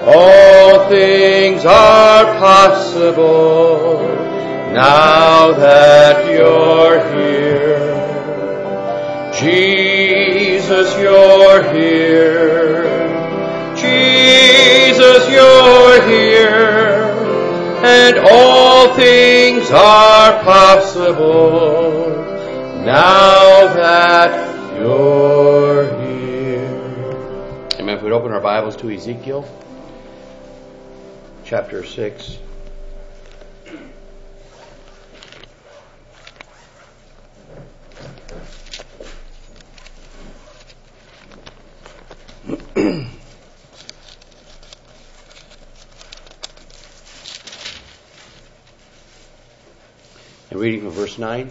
All things are possible now that you're here. Jesus, you're here. Jesus, you're here. And all things are possible now that you're here. Amen. If we'd open our Bibles to Ezekiel chapter 6. And reading from verse 9.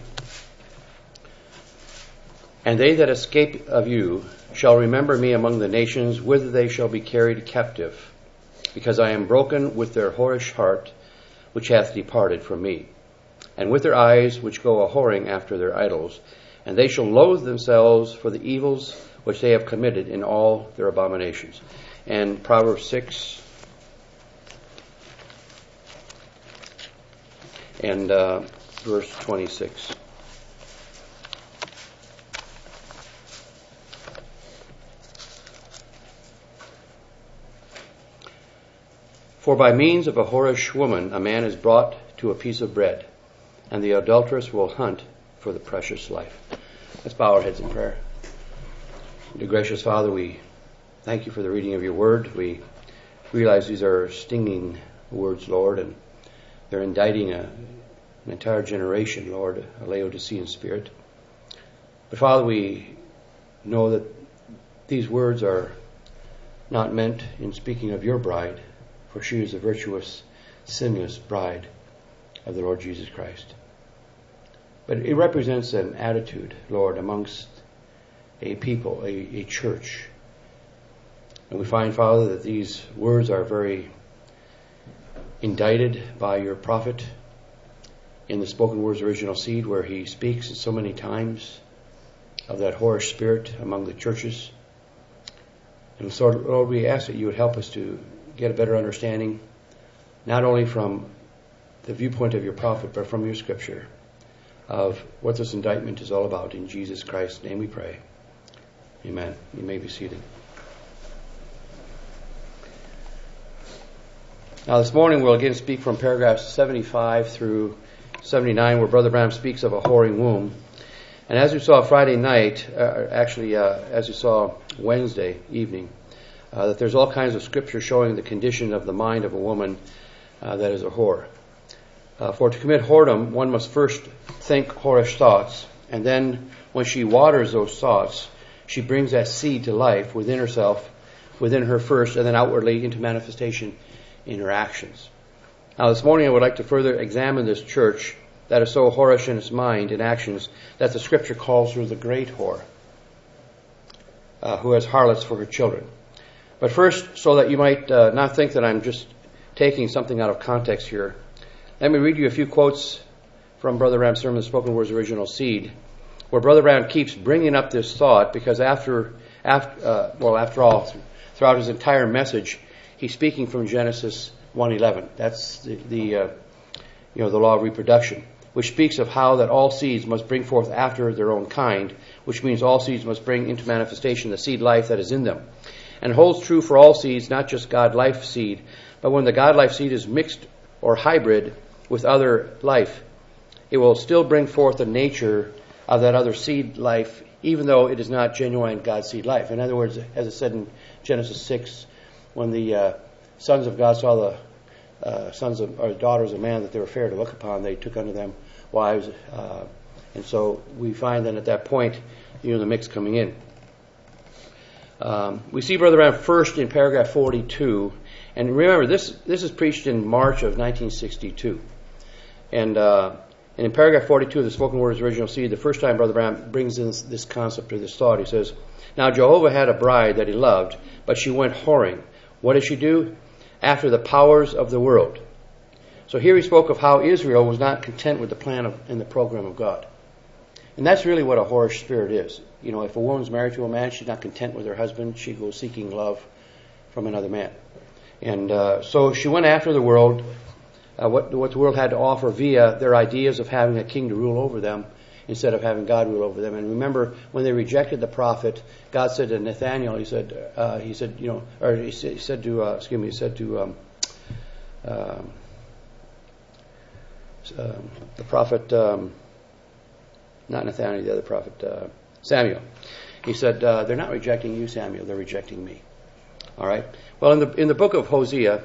And they that escape of you shall remember me among the nations, whither they shall be carried captive, because I am broken with their whorish heart, which hath departed from me, and with their eyes which go a-whoring after their idols, and they shall loathe themselves for the evils which they have committed in all their abominations. And Proverbs 6 and verse 26. For by means of a whorish woman a man is brought to a piece of bread, and the adulteress will hunt for the precious life. Let's bow our heads in prayer. Dear gracious Father, we thank you for the reading of your word. We realize these are stinging words, Lord, and they're indicting an entire generation, Lord, a Laodicean spirit. But Father, we know that these words are not meant in speaking of your bride, for she is a virtuous, sinless bride of the Lord Jesus Christ. But it represents an attitude, Lord, amongst a people, a church. And we find, Father, that these words are very indicted by your prophet in the spoken words original seed, where he speaks so many times of that whorish spirit among the churches. And so, Lord, we ask that you would help us to get a better understanding, not only from the viewpoint of your prophet, but from your scripture, of what this indictment is all about. In Jesus Christ's name we pray. Amen. You may be seated. Now this morning we'll again speak from paragraphs 75 through 79, where Brother Branham speaks of a whoring womb. And as we saw Friday night, as we saw Wednesday evening, that there's all kinds of scripture showing the condition of the mind of a woman that is a whore. For to commit whoredom, one must first think whorish thoughts, and then when she waters those thoughts, she brings that seed to life within herself, within her first, and then outwardly into manifestation in her actions. Now this morning I would like to further examine this church that is so whorish in its mind and actions that the scripture calls her the great whore, who has harlots for her children. But first, so that you might not think that I'm just taking something out of context here, let me read you a few quotes from Brother Branham's sermon, The Spoken Word's Original Seed, where Brother Branham keeps bringing up this thought, because after all, throughout his entire message, he's speaking from Genesis 1:11. That's the law of reproduction, which speaks of how that all seeds must bring forth after their own kind, which means all seeds must bring into manifestation the seed life that is in them. And it holds true for all seeds, not just God life seed, but when the God life seed is mixed or hybrid with other life, it will still bring forth the nature of that other seed life, even though it is not genuine God seed life. In other words, as it said in Genesis 6, when the sons of God saw the daughters of man that they were fair to look upon, they took unto them wives, and so we find then at that point, the mix coming in. We see Brother Branham first in paragraph 42, and remember this is preached in March of 1962, and in paragraph 42 of the Spoken Word's Original Seed, the first time Brother Branham brings in this concept or this thought, he says, "Now Jehovah had a bride that he loved, but she went whoring. What did she do? After the powers of the world." So here he spoke of how Israel was not content with the plan and the program of God. And that's really what a whorish spirit is. If a woman's married to a man, she's not content with her husband, she goes seeking love from another man. And so she went after the world, what the world had to offer via their ideas of having a king to rule over them instead of having God rule over them. And remember, when they rejected the prophet, God said to Nathaniel, he said to the prophet, not Nathaniel, the other prophet, Samuel. He said, they're not rejecting you, Samuel, they're rejecting me. All right? Well, in the book of Hosea,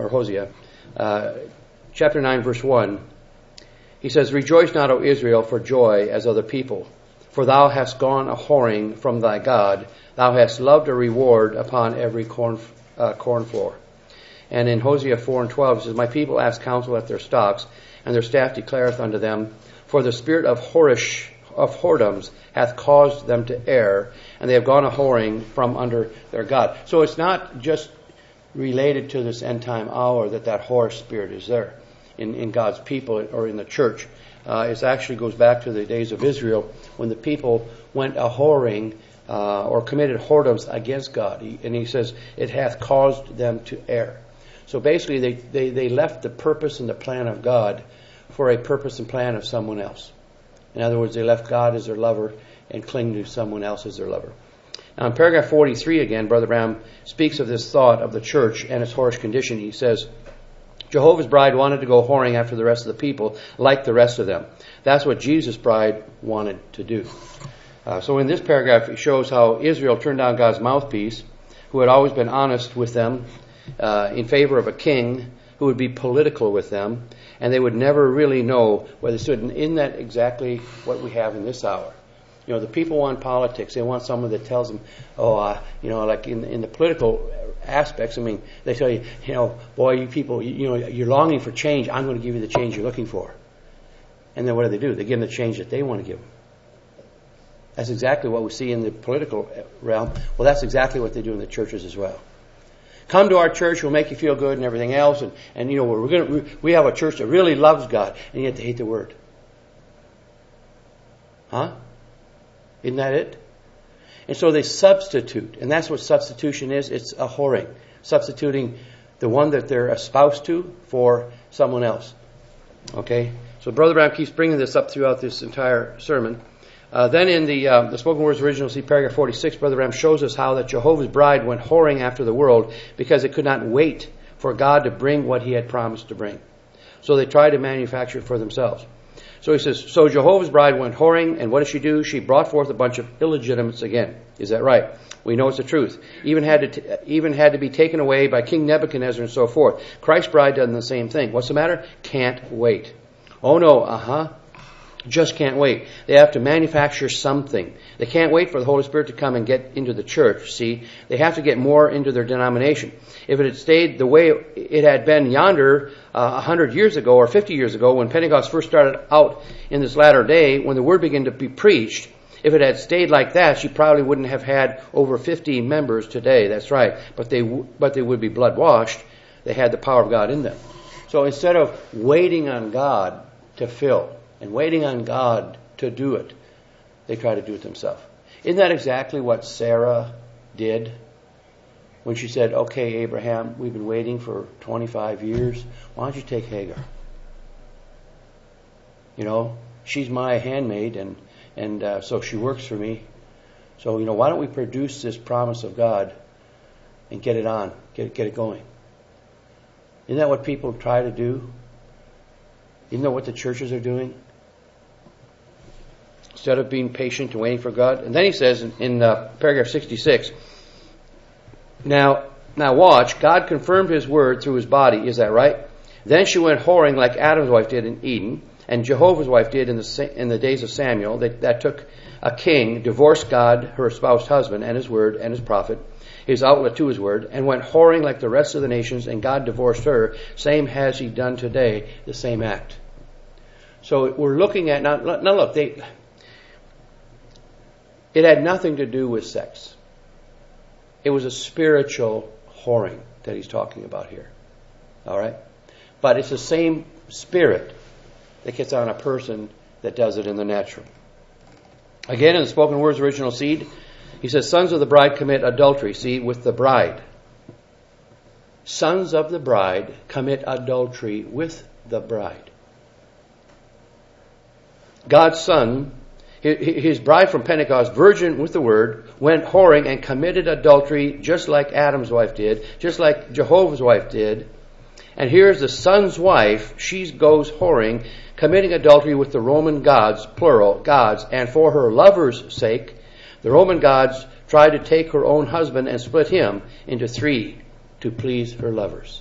chapter 9, verse 1, he says, "Rejoice not, O Israel, for joy as other people, for thou hast gone a whoring from thy God. Thou hast loved a reward upon every corn floor." And in Hosea 4 and 12, it says, "My people ask counsel at their stocks, and their staff declareth unto them, for the spirit of whoredoms hath caused them to err, and they have gone a whoring from under their God." So it's not just related to this end time hour that whore spirit is there in God's people or in the church. It actually goes back to the days of Israel when the people went a whoring or committed whoredoms against God. And he says, it hath caused them to err. So basically they left the purpose and the plan of God for a purpose and plan of someone else. In other words, they left God as their lover and cling to someone else as their lover. Now in paragraph 43 again, Brother Branham speaks of this thought of the church and its whorish condition. He says, Jehovah's bride wanted to go whoring after the rest of the people like the rest of them. That's what Jesus' bride wanted to do. So in this paragraph, it shows how Israel turned down God's mouthpiece, who had always been honest with them, in favor of a king who would be political with them, and they would never really know where they stood. And isn't that exactly what we have in this hour? You know, the people want politics. They want someone that tells them, like in the political aspects, I mean, they tell you, boy, you people, you're longing for change. I'm going to give you the change you're looking for. And then what do? They give them the change that they want to give them. That's exactly what we see in the political realm. Well, that's exactly what they do in the churches as well. Come to our church, we'll make you feel good and everything else. And we have a church that really loves God, and yet they hate the Word. Huh? Isn't that it? And so they substitute. And that's what substitution is. It's a whoring. Substituting the one that they're espoused to for someone else. Okay? So Brother Branham keeps bringing this up throughout this entire sermon. Then in the Spoken Words Original, see paragraph 46, Brother Branham shows us how that Jehovah's bride went whoring after the world because it could not wait for God to bring what He had promised to bring. So they tried to manufacture it for themselves. So he says, so Jehovah's bride went whoring, and what did she do? She brought forth a bunch of illegitimates again. Is that right? We know it's the truth. Even had to be taken away by King Nebuchadnezzar and so forth. Christ's bride does the same thing. What's the matter? Can't wait. Oh no, just can't wait. They have to manufacture something. They can't wait for the Holy Spirit to come and get into the church, see? They have to get more into their denomination. If it had stayed the way it had been yonder 100 years ago or 50 years ago when Pentecost first started out in this latter day, when the Word began to be preached, if it had stayed like that, she probably wouldn't have had over 50 members today. That's right. But they would be blood washed. They had the power of God in them. So instead of waiting on God to fill, and waiting on God to do it, they try to do it themselves. Isn't that exactly what Sarah did when she said, okay, Abraham, we've been waiting for 25 years. Why don't you take Hagar? She's my handmaid, and so she works for me. So, why don't we produce this promise of God and get it on, get it going? Isn't that what people try to do? Isn't that what the churches are doing? Instead of being patient and waiting for God. And then he says in paragraph 66, Now watch, God confirmed His word through His body. Is that right? Then she went whoring like Adam's wife did in Eden, and Jehovah's wife did in the days of Samuel. That took a king, divorced God, her espoused husband, and His word, and His prophet, His outlet to His word, and went whoring like the rest of the nations, and God divorced her. Same has He done today, the same act. So we're looking at, now look, it had nothing to do with sex. It was a spiritual whoring that he's talking about here. All right? But it's the same spirit that gets on a person that does it in the natural. Again, in the Spoken Words Original Seed, he says, sons of the bride commit adultery, see, with the bride. sons of the bride commit adultery with the bride. God's son, his bride from Pentecost, virgin with the word, went whoring and committed adultery just like Adam's wife did, just like Jehovah's wife did. And here's the son's wife. She goes whoring, committing adultery with the Roman gods, plural, gods. And for her lover's sake, the Roman gods tried to take her own husband and split him into three to please her lovers.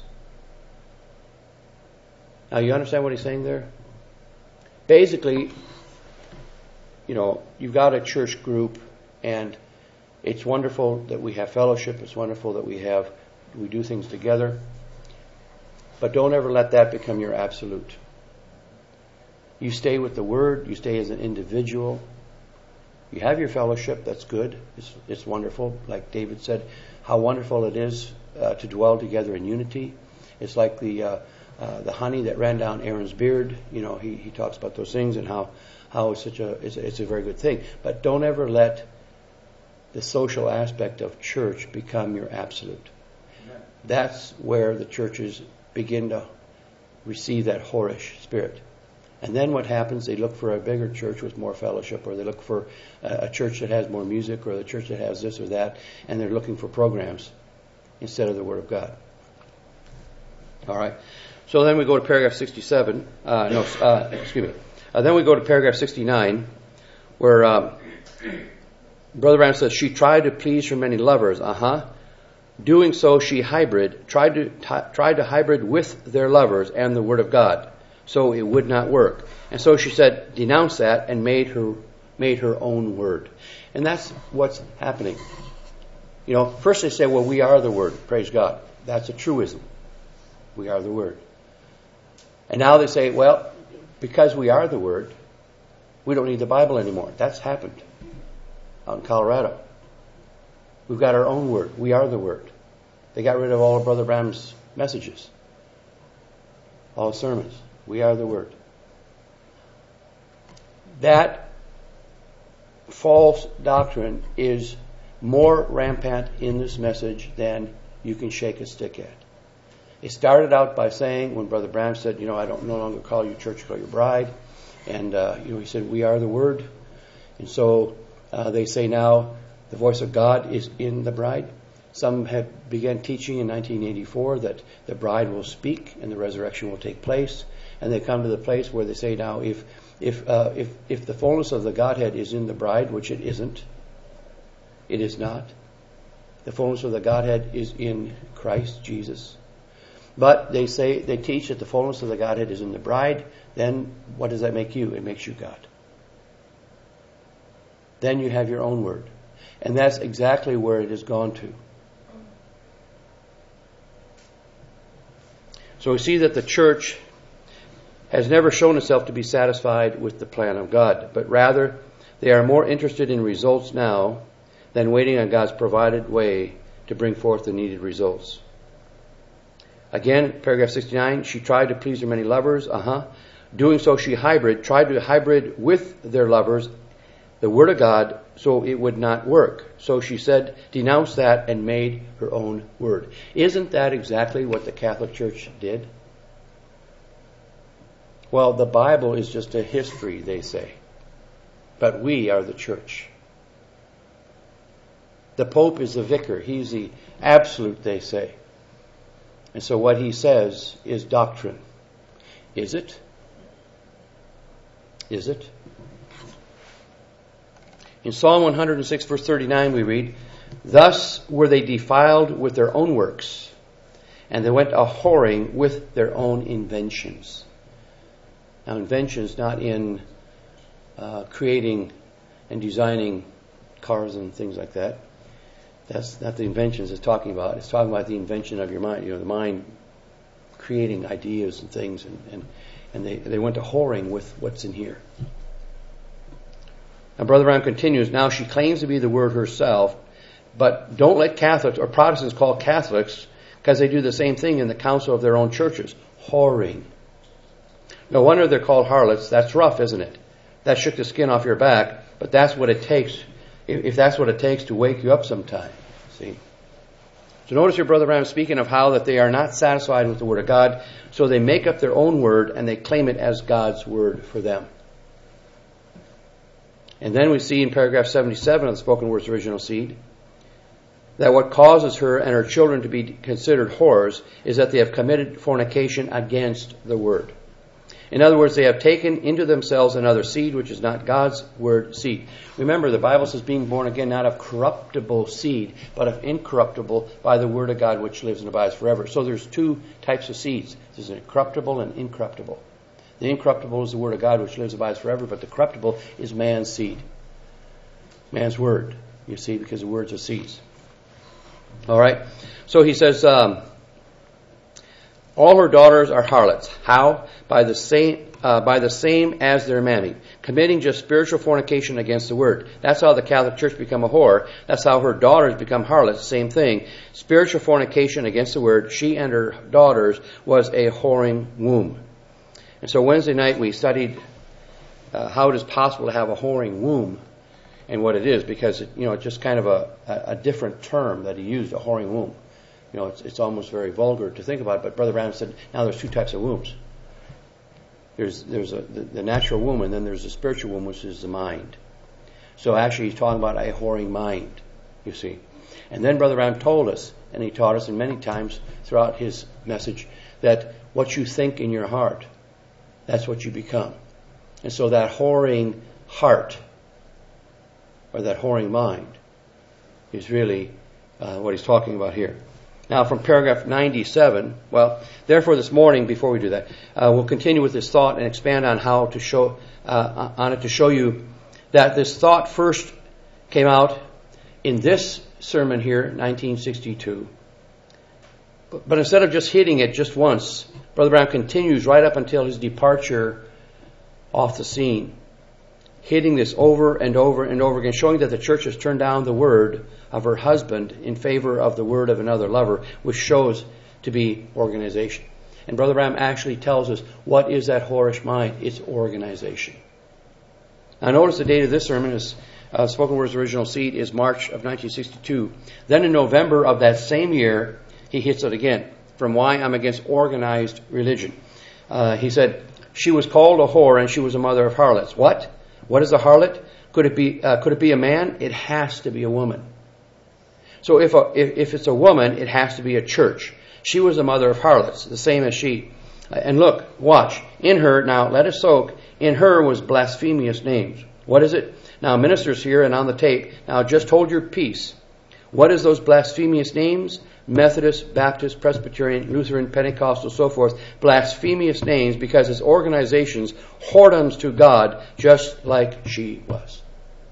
Now you understand what he's saying there? Basically, you've got a church group, and it's wonderful that we have fellowship. It's wonderful that we do things together. But don't ever let that become your absolute. You stay with the Word. You stay as an individual. You have your fellowship. That's good. It's wonderful. Like David said, how wonderful it is to dwell together in unity. It's like the honey that ran down Aaron's beard. He talks about those things and how it's a very good thing. But don't ever let the social aspect of church become your absolute. Amen. That's where the churches begin to receive that whorish spirit. And then what happens? They look for a bigger church with more fellowship, or they look for a church that has more music, or the church that has this or that, and they're looking for programs instead of the Word of God. All right. So then we go to paragraph 67. Then we go to paragraph 69, where Brother Branham says, she tried to please her many lovers. Doing so, she tried to hybrid with their lovers and the Word of God. So it would not work. And so she said, denounce that, and made her own word. And that's what's happening. First they say, well, we are the Word. Praise God. That's a truism. We are the Word. And now they say, well, because we are the Word, we don't need the Bible anymore. That's happened out in Colorado. We've got our own Word. We are the Word. They got rid of all of Brother Branham's messages, all his sermons. We are the Word. That false doctrine is more rampant in this message than you can shake a stick at. It started out by saying, when Brother Branham said, I don't no longer call you church, call you bride. And, he said, we are the Word. And so they say now the voice of God is in the bride. Some have begun teaching in 1984 that the bride will speak and the resurrection will take place. And they come to the place where they say now, if the fullness of the Godhead is in the bride, which it isn't, it is not. The fullness of the Godhead is in Christ Jesus. But they teach that the fullness of the Godhead is in the bride. Then what does that make you? It makes you God. Then you have your own word. And that's exactly where it has gone to. So we see that the church has never shown itself to be satisfied with the plan of God, but rather they are more interested in results now than waiting on God's provided way to bring forth the needed results. Again, paragraph 69, she tried to please her many lovers. Doing so, she tried to hybrid with their lovers the Word of God, so it would not work. So she said, denounce that, and made her own word. Isn't that exactly what the Catholic Church did? Well, the Bible is just a history, they say. But we are the church. The Pope is the vicar. He's the absolute, they say. And so what he says is doctrine. Is it? Is it? In Psalm 106, verse 39, we read, thus were they defiled with their own works, and they went a-whoring with their own inventions. Now, inventions not in creating and designing cars and things like that. That's not the inventions it's talking about. It's talking about the invention of your mind. The mind creating ideas and things, and they went a-whoring with what's in here. And Brother Branham continues, now she claims to be the Word herself, but don't let Catholics or Protestants call Catholics, because they do the same thing in the council of their own churches, whoring. No wonder they're called harlots. That's rough, isn't it? That shook the skin off your back, but that's what it takes. If that's what it takes to wake you up sometime, see, So notice your Brother Branham speaking of how that they are not satisfied with the Word of God, so they make up their own word and they claim it as God's word for them. And then we see in paragraph 77 of the Spoken Word's Original Seed that what causes her and her children to be considered whores is that they have committed fornication against the Word. In other words, they have taken into themselves another seed, which is not God's word seed. Remember, the Bible says being born again, not of corruptible seed, but of incorruptible by the word of God, which lives and abides forever. So there's two types of seeds. There's an corruptible and incorruptible. The incorruptible is the word of God, which lives and abides forever, but the corruptible is man's seed. Man's word, you see, because the words are seeds. All right? So he says, all her daughters are harlots. How? By the same as their mammy, committing just spiritual fornication against the word. That's how the Catholic Church become a whore. That's how her daughters become harlots. Same thing. Spiritual fornication against the word. She and her daughters was a whoring womb. And so Wednesday night we studied how it is possible to have a whoring womb and what it is, because it's just kind of a different term that he used, a whoring womb. It's almost very vulgar to think about it, but Brother Branham said, now there's two types of wombs. There's the natural womb, and then there's the spiritual womb, which is the mind. So actually he's talking about a whoring mind, you see. And then Brother Branham told us, and he taught us, and many times throughout his message, that what you think in your heart, that's what you become. And so that whoring heart, or that whoring mind, is really what he's talking about here. Now, from paragraph 97, therefore this morning, before we do that, we'll continue with this thought and expand on how to show on it to show you that this thought first came out in this sermon here, 1962. But instead of just hitting it just once, Brother Branham continues right up until his departure off the scene, hitting this over and over and over again, showing that the church has turned down the word of her husband in favor of the word of another lover, which shows to be organization. And Brother Branham actually tells us what is that whorish mind. It's organization. Now notice the date of this sermon is Spoken Word's Original Seed is March of 1962. Then in November of that same year, he hits it again. From Why I'm Against Organized Religion. He said, she was called a whore and she was a mother of harlots. What? What is a harlot? Could it be a man? It has to be a woman. So if it's a woman, it has to be a church. She was a mother of harlots, the same as she. And look, watch. In her, now let it soak, in her was blasphemous names. What is it? Now ministers here and on the tape, now just hold your peace. What is those blasphemous names? Methodist, Baptist, Presbyterian, Lutheran, Pentecostal, so forth. Blasphemous names because it's organizations, whoredoms to God, just like she was.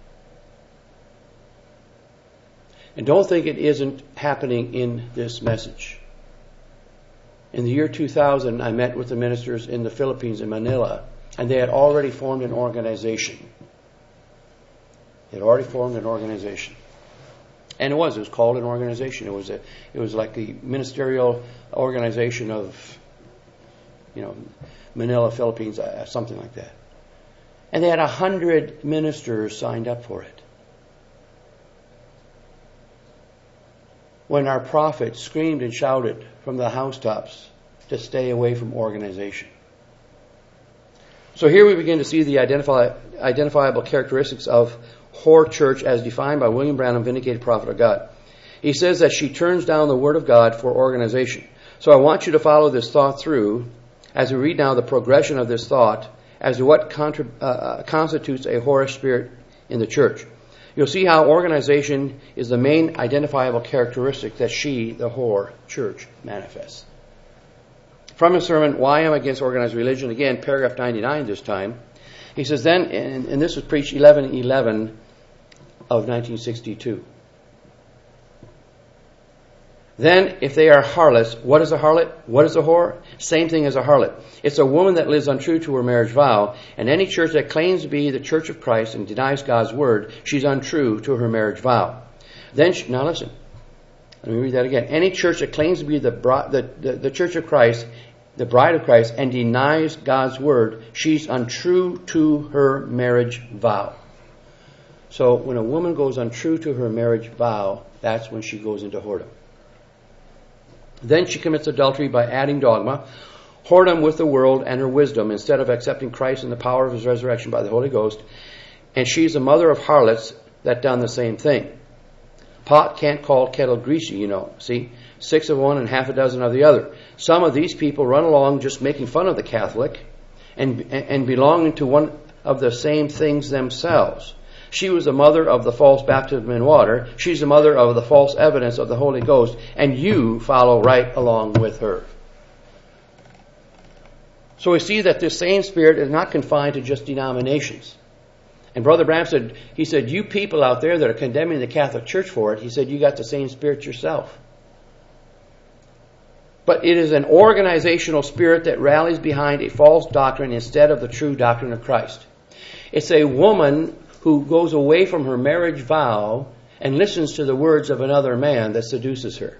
And don't think it isn't happening in this message. In the year 2000, I met with the ministers in the Philippines, in Manila, and they had already formed an organization. They had already formed an organization. And it was called an organization. It was like the ministerial organization of, Manila, Philippines, something like that. And they had 100 ministers signed up for it. When our prophet screamed and shouted from the housetops to stay away from organization. So here we begin to see the identifiable characteristics of whore church as defined by William Branham, vindicated prophet of God. He says that she turns down the word of God for organization. So I want you to follow this thought through as we read now the progression of this thought as to what constitutes a whorish spirit in the church. You'll see how organization is the main identifiable characteristic that she, the whore church, manifests. From his sermon, Why I'm Against Organized Religion, again, paragraph 99 this time, he says then, and this was preached 11/11 of 1962. Then, if they are harlots, what is a harlot? What is a whore? Same thing as a harlot. It's a woman that lives untrue to her marriage vow, and any church that claims to be the Church of Christ and denies God's word, she's untrue to her marriage vow. Then, now listen, let me read that again. Any church that claims to be the Church of Christ, the bride of Christ, and denies God's word, she's untrue to her marriage vow. So when a woman goes untrue to her marriage vow, that's when she goes into whoredom. Then she commits adultery by adding dogma, whoredom with the world and her wisdom, instead of accepting Christ and the power of his resurrection by the Holy Ghost. And she's a mother of harlots that done the same thing. Pot can't call kettle greasy, you know. See? 6 of one and half a dozen of the other. Some of these people run along just making fun of the Catholic and belonging to one of the same things themselves. She was the mother of the false baptism in water. She's the mother of the false evidence of the Holy Ghost. And you follow right along with her. So we see that this same spirit is not confined to just denominations. And Brother Branham said, he said, you people out there that are condemning the Catholic Church for it, he said, you got the same spirit yourself. But it is an organizational spirit that rallies behind a false doctrine instead of the true doctrine of Christ. It's a woman who goes away from her marriage vow and listens to the words of another man that seduces her.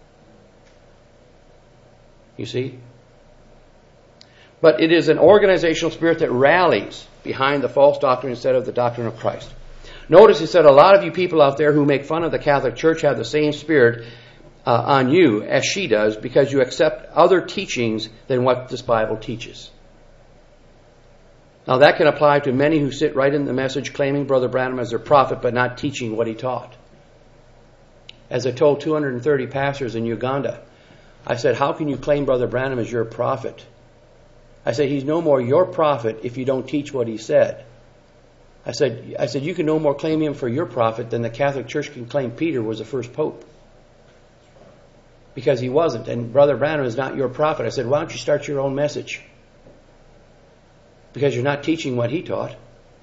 You see? But it is an organizational spirit that rallies behind the false doctrine instead of the doctrine of Christ. Notice he said a lot of you people out there who make fun of the Catholic Church have the same spirit on you as she does because you accept other teachings than what this Bible teaches. Now that can apply to many who sit right in the message claiming Brother Branham as their prophet but not teaching what he taught. As I told 230 pastors in Uganda, I said, how can you claim Brother Branham as your prophet? I said, he's no more your prophet if you don't teach what he said. I said, you can no more claim him for your prophet than the Catholic Church can claim Peter was the first pope. Because he wasn't. And Brother Branham is not your prophet. I said, why don't you start your own message? Because you're not teaching what he taught.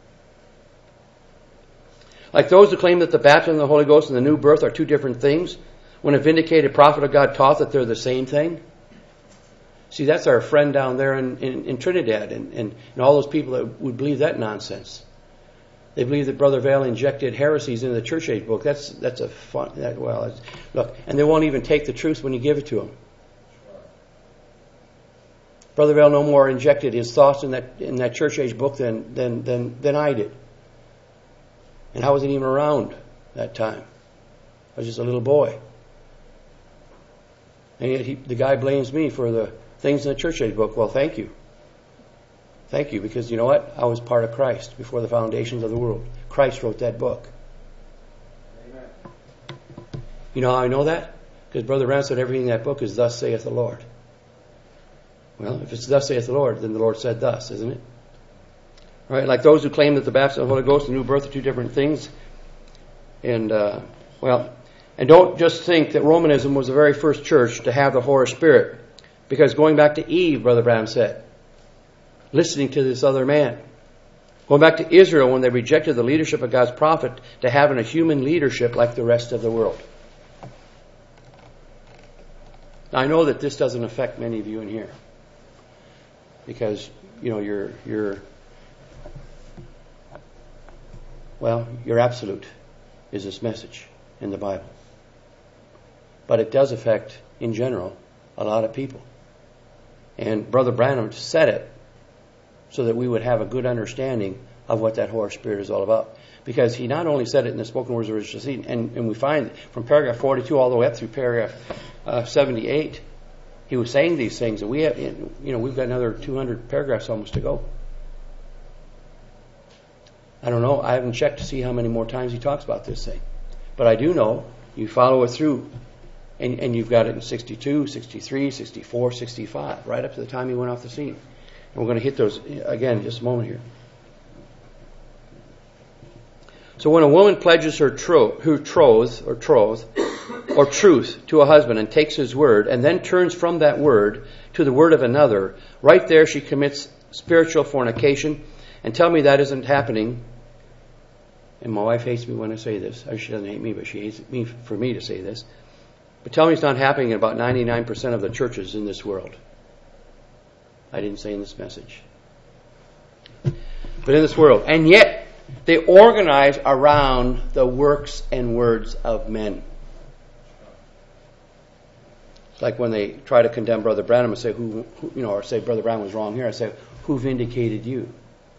Like those who claim that the baptism of the Holy Ghost and the new birth are two different things, when a vindicated prophet of God taught that they're the same thing. See, that's our friend down there in Trinidad and all those people that would believe that nonsense. They believe that Brother Vail injected heresies into the Church Age book. That's a fun. Look, and they won't even take the truth when you give it to them. Brother Vail no more injected his thoughts in that Church Age book than I did. And I wasn't even around that time. I was just a little boy. And yet the guy blames me for the things in the Church Age book. Well, thank you. Thank you, because you know what? I was part of Christ before the foundations of the world. Christ wrote that book. Amen. You know how I know that? Because Brother Branham said everything in that book is thus saith the Lord. Well, if it's thus saith the Lord, then the Lord said thus, isn't it? All right, like those who claim that the baptism of the Holy Ghost and the new birth are two different things. And don't just think that Romanism was the very first church to have the Holy Spirit. Because going back to Eve, Brother Branham said, listening to this other man. Going back to Israel when they rejected the leadership of God's prophet to having a human leadership like the rest of the world. Now I know that this doesn't affect many of you in here. Because, you know, your absolute is this message in the Bible. But it does affect, in general, a lot of people. And Brother Branham said it so that we would have a good understanding of what that Holy Spirit is all about. Because he not only said it in the spoken words of original seed, and we find from paragraph 42 all the way up through paragraph 78, he was saying these things, and we've got another 200 paragraphs almost to go. I don't know. I haven't checked to see how many more times he talks about this thing. But I do know you follow it through, and you've got it in 62, 63, 64, 65, right up to the time he went off the scene. And we're going to hit those again in just a moment here. So when a woman pledges her troth or truth to a husband and takes his word and then turns from that word to the word of another, right there she commits spiritual fornication. And tell me that isn't happening. And my wife hates me when I say this. She doesn't hate me, but she hates me for me to say this. But tell me it's not happening in about 99% of the churches in this world. I didn't say in this message. But in this world. And yet, they organize around the works and words of men. It's like when they try to condemn Brother Branham and say, or say Brother Branham was wrong here. I say, who vindicated you?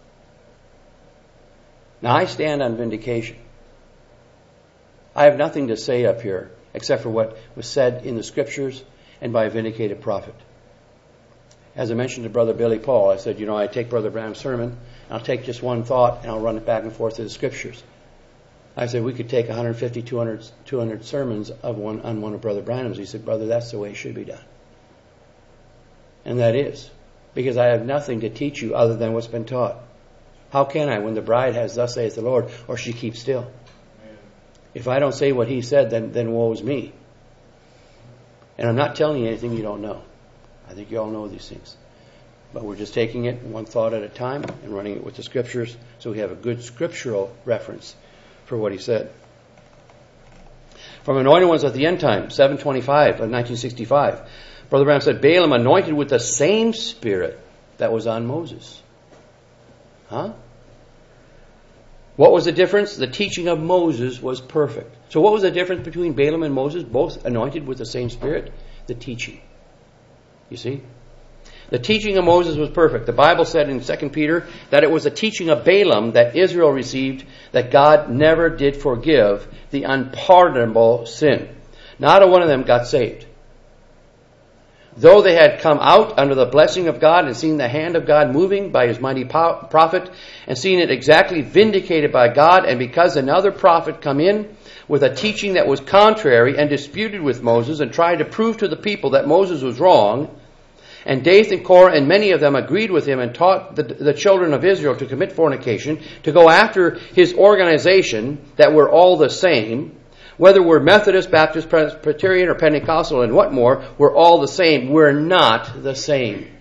Now, I stand on vindication. I have nothing to say up here except for what was said in the Scriptures and by a vindicated prophet. As I mentioned to Brother Billy Paul, I said, I take Brother Branham's sermon, I'll take just one thought, and I'll run it back and forth to the Scriptures. I said, we could take 150, 200 sermons on one of Brother Branham's. He said, brother, that's the way it should be done. And that is. Because I have nothing to teach you other than what's been taught. How can I when the bride has thus saith the Lord, or she keeps still? Amen. If I don't say what he said, then woe is me. And I'm not telling you anything you don't know. I think you all know these things. But we're just taking it one thought at a time and running it with the Scriptures so we have a good scriptural reference for what he said. From Anointed Ones at the End Time, 725 of 1965, Brother Branham said, Balaam anointed with the same Spirit that was on Moses. Huh? What was the difference? The teaching of Moses was perfect. So what was the difference between Balaam and Moses? Both anointed with the same Spirit? The teaching. You see? The teaching of Moses was perfect. The Bible said in 2 Peter that it was the teaching of Balaam that Israel received that God never did forgive the unpardonable sin. Not a one of them got saved. Though they had come out under the blessing of God and seen the hand of God moving by his mighty prophet and seen it exactly vindicated by God, and because another prophet come in with a teaching that was contrary and disputed with Moses and tried to prove to the people that Moses was wrong, and Dathan, Korah, and many of them agreed with him and taught the children of Israel to commit fornication, to go after his organization that were all the same, whether we're Methodist, Baptist, Presbyterian, or Pentecostal, and what more, we're all the same. We're not the same.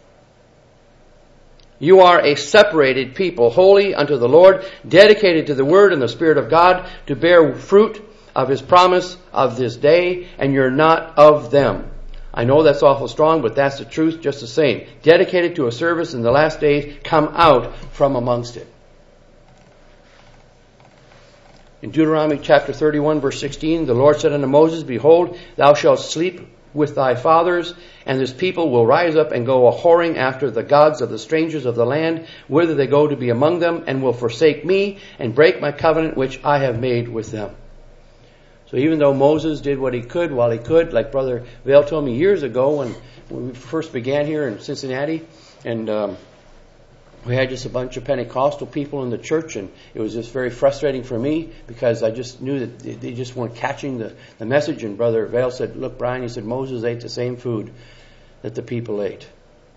You are a separated people, holy unto the Lord, dedicated to the Word and the Spirit of God, to bear fruit of His promise of this day, and you're not of them. I know that's awful strong, but that's the truth just the same. Dedicated to a service in the last days, come out from amongst it. In Deuteronomy chapter 31, verse 16, the Lord said unto Moses, Behold, thou shalt sleep with thy fathers, and this people will rise up and go a-whoring after the gods of the strangers of the land, whither they go to be among them, and will forsake me, and break my covenant which I have made with them. So even though Moses did what he could while he could, like Brother Vail told me years ago when we first began here in Cincinnati, and we had just a bunch of Pentecostal people in the church, and it was just very frustrating for me because I just knew that they just weren't catching the message. And Brother Vail said, look, Brian, he said, Moses ate the same food that the people ate.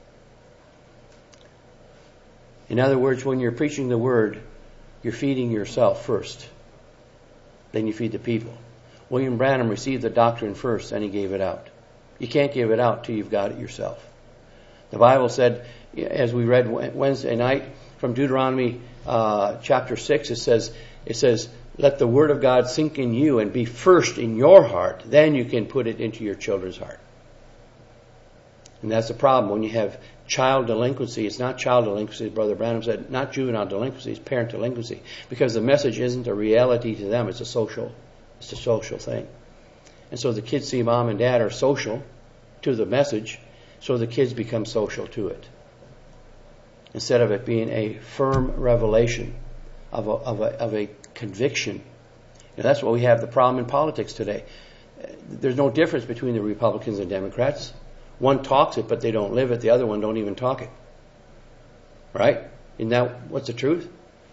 In other words, when you're preaching the Word, you're feeding yourself first. Then you feed the people. William Branham received the doctrine first, and he gave it out. You can't give it out till you've got it yourself. The Bible said, as we read Wednesday night from Deuteronomy chapter 6, it says, let the Word of God sink in you and be first in your heart. Then you can put it into your children's heart. And that's the problem. When you have child delinquency, it's not child delinquency, Brother Branham said, not juvenile delinquency, it's parent delinquency. Because the message isn't a reality to them, it's a social thing. And so the kids see mom and dad are social to the message, so the kids become social to it. Instead of it being a firm revelation of a conviction. And that's what we have the problem in politics today. There's no difference between the Republicans and Democrats. One talks it, but they don't live it. The other one don't even talk it. Right? Isn't that what's the truth?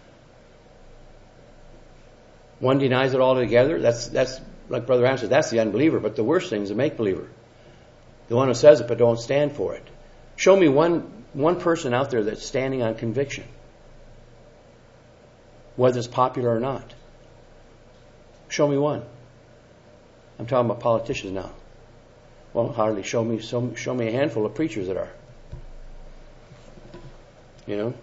One denies it altogether. That's like Brother Adam said, that's the unbeliever. But the worst thing is the make-believer. The one who says it but don't stand for it. Show me one person out there that's standing on conviction, whether it's popular or not. Show me one. I'm talking about politicians now. Well, hardly. Show me a handful of preachers that are. You know?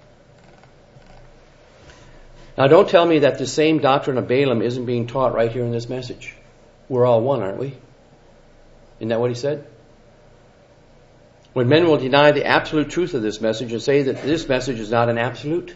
Now don't tell me that the same doctrine of Balaam isn't being taught right here in this message. We're all one, aren't we? Isn't that what he said? When men will deny the absolute truth of this message and say that this message is not an absolute.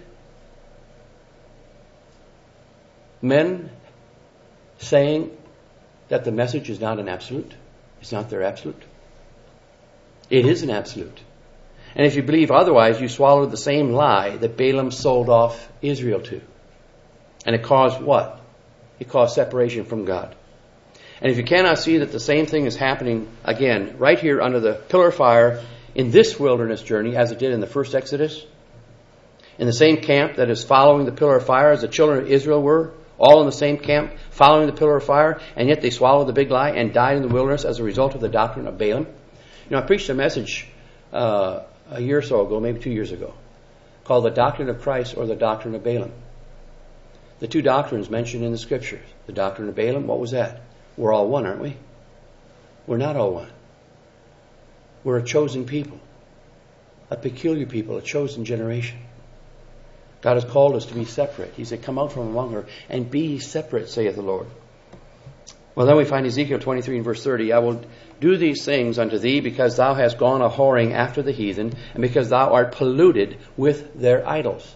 Men saying that the message is not an absolute. It's not their absolute. It is an absolute. And if you believe otherwise, you swallow the same lie that Balaam sold off Israel to. And it caused what? It caused separation from God. And if you cannot see that the same thing is happening again, right here under the pillar of fire in this wilderness journey as it did in the first Exodus, in the same camp that is following the pillar of fire as the children of Israel were, all in the same camp following the pillar of fire, and yet they swallowed the big lie and died in the wilderness as a result of the doctrine of Balaam. I preached a message a year or so ago, maybe 2 years ago, called the doctrine of Christ or the doctrine of Balaam. The two doctrines mentioned in the Scriptures. The doctrine of Balaam, what was that? We're all one, aren't we? We're not all one. We're a chosen people, a peculiar people, a chosen generation. God has called us to be separate. He said, come out from among her and be separate, saith the Lord. Well, then we find Ezekiel 23 and verse 30. I will do these things unto thee because thou hast gone a whoring after the heathen, and because thou art polluted with their idols.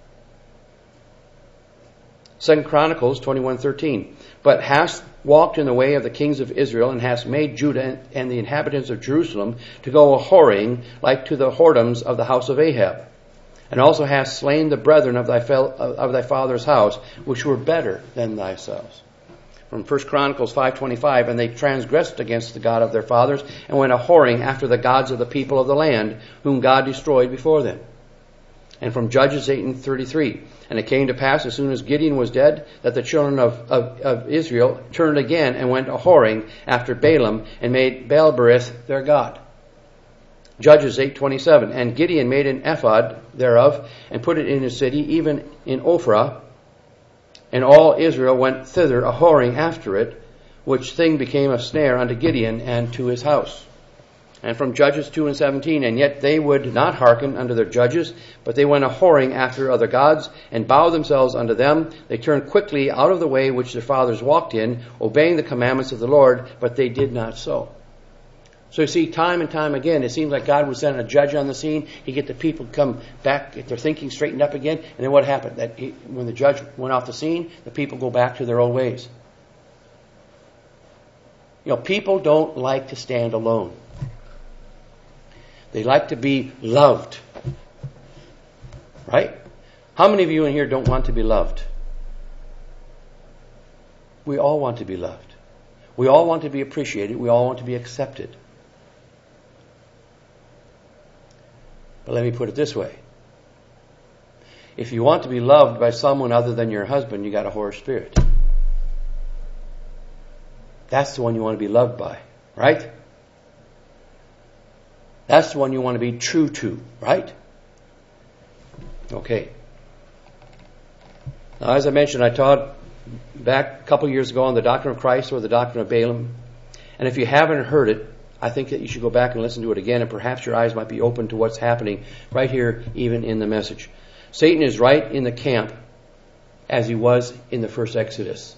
2 Chronicles 21:13. But hast walked in the way of the kings of Israel, and hast made Judah and the inhabitants of Jerusalem to go a whoring like to the whoredoms of the house of Ahab. And also hast slain the brethren of thy father's house, which were better than thyself. From 1 Chronicles 5:25, and they transgressed against the God of their fathers, and went a whoring after the gods of the people of the land, whom God destroyed before them. And from Judges 8:33, and it came to pass as soon as Gideon was dead, that the children of Israel turned again and went a whoring after Balaam, and made Baal-berith their god. Judges 8:27, and Gideon made an ephod thereof, and put it in his city, even in Ophrah, and all Israel went thither a whoring after it, which thing became a snare unto Gideon and to his house. And from Judges 2:17, and yet they would not hearken unto their judges, but they went a whoring after other gods, and bowed themselves unto them. They turned quickly out of the way which their fathers walked in, obeying the commandments of the Lord, but they did not so. So you see, time and time again, it seems like God would send a judge on the scene. He'd get the people to come back, get their thinking straightened up again. And then what happened? When the judge went off the scene, the people go back to their old ways. People don't like to stand alone. They like to be loved. Right? How many of you in here don't want to be loved? We all want to be loved. We all want to be appreciated. We all want to be accepted. But let me put it this way. If you want to be loved by someone other than your husband, you got a whore spirit. That's the one you want to be loved by, right? That's the one you want to be true to, right? Okay. Now, as I mentioned, I taught back a couple years ago on the doctrine of Christ or the doctrine of Balaam. And if you haven't heard it, I think that you should go back and listen to it again, and perhaps your eyes might be open to what's happening right here, even in the message. Satan is right in the camp as he was in the first Exodus.